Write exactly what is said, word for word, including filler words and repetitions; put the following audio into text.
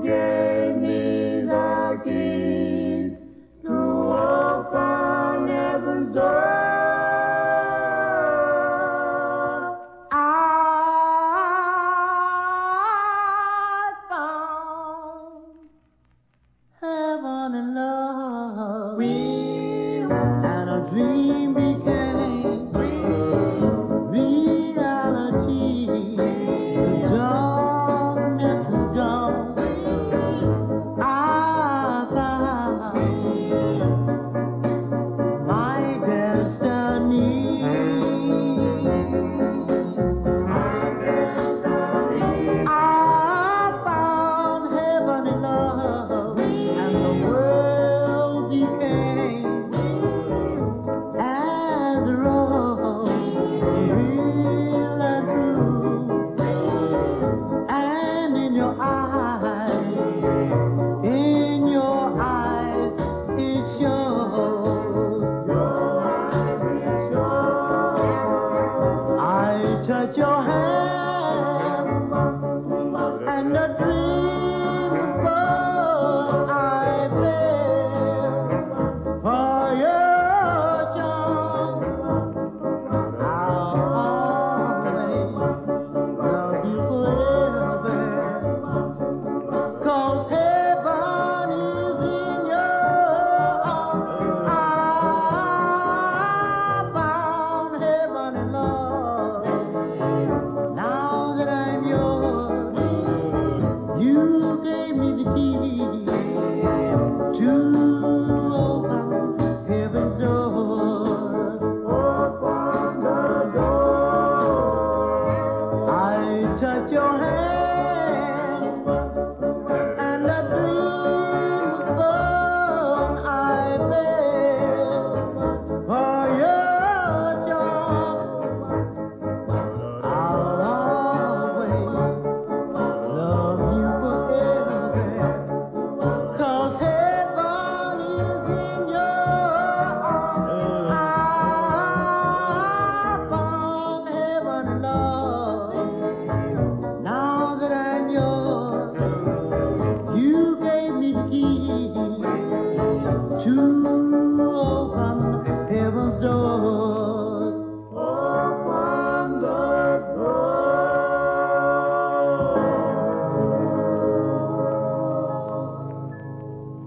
gave me the key to open heaven's door. I found heaven and love, and a dream became reality. The darkness is gone. I found my destiny. I found heaven and love, and the world became as a rose, real and true. And in your eyes, in your eyes, it shows. Your eyes, it shows. I touch your hand, and a dream is born. I feel for your charm. I'll always love you forever, 'cause heaven is in your arms. I found heaven and love. Now that I'm yours, you gave me the key